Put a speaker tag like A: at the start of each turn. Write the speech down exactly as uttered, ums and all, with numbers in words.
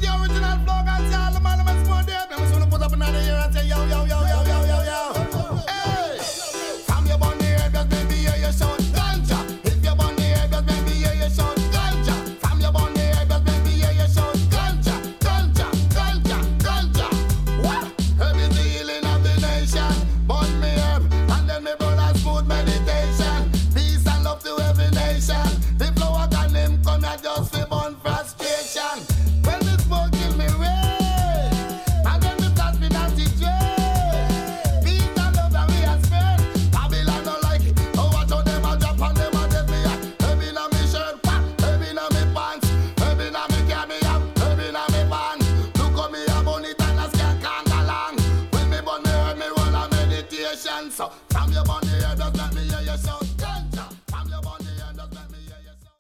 A: the original flow, guys. Yeah, all the man, I'm a small day. I'm just gonna put up another year and say, yo, yo, yo, yo, yo, yo, yo.